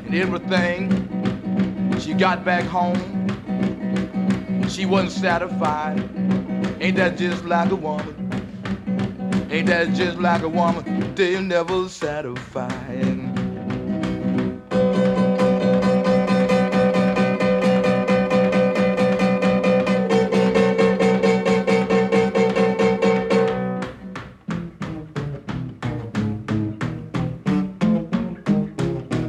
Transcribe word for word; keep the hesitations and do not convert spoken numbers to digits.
and everything. She got back home, she wasn't satisfied. Ain't that just like a woman? Ain't that just like a woman? They're never satisfied.